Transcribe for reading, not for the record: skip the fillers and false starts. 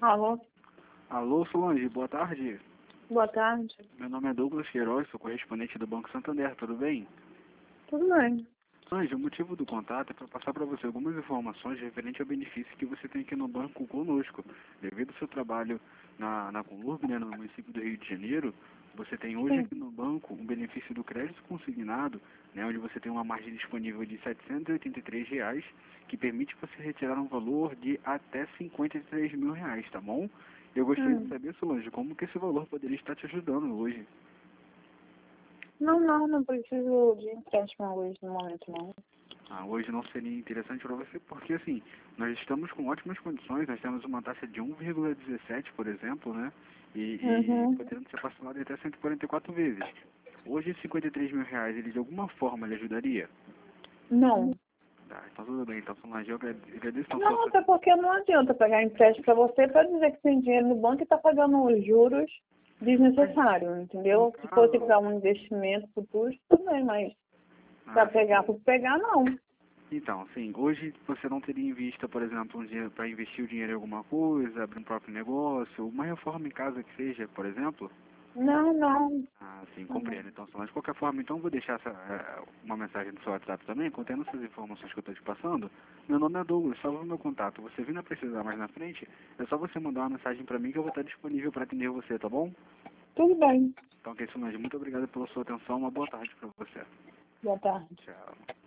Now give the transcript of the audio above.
Alô? Alô, Solange, boa tarde. Boa tarde. Meu nome é Douglas Queiroz, sou correspondente do Banco Santander, tudo bem? Tudo bem. Solange, o motivo do contato é para passar para você algumas informações referente ao benefício que você tem aqui no banco conosco. Devido ao seu trabalho na Conlurb, né, no município do Rio de Janeiro, você tem hoje Sim. aqui no banco um benefício do crédito consignado, né, onde você tem uma margem disponível de R$ 783, que permite você retirar um valor de até R$ 53 mil, tá bom? Eu gostaria de saber, Solange, como que esse valor poderia estar te ajudando hoje. Não preciso de empréstimo hoje no momento, não. Hoje não seria interessante para você porque, assim, nós estamos com ótimas condições, nós temos uma taxa de 1,17, por exemplo, né? E Uhum. podendo ser parcelado até 144 vezes. Hoje, R$ 53 mil, ele de alguma forma lhe ajudaria? Não. Tá, então tudo bem. Então, Solange, eu agradeço a Não, sua... até porque não adianta pegar empréstimo para você para dizer que tem dinheiro no banco e está pagando os juros desnecessários, entendeu? Se fosse para um investimento futuro, tudo bem, mas para pegar por pegar, não. Então, sim, hoje você não teria em vista, por exemplo, um dinheiro para investir o dinheiro em alguma coisa, abrir um próprio negócio, uma reforma em casa que seja, por exemplo? Não. Sim, compreendo. Então, Solange, de qualquer forma, então, vou deixar uma mensagem no seu WhatsApp também, contendo essas informações que eu estou te passando. Meu nome é Douglas, salva o meu contato. Você vindo a precisar mais na frente, é só você mandar uma mensagem para mim que eu vou estar disponível para atender você, tá bom? Tudo bem. Então, ok, Solange, muito obrigado pela sua atenção. Uma boa tarde para você. Boa tarde. Tchau.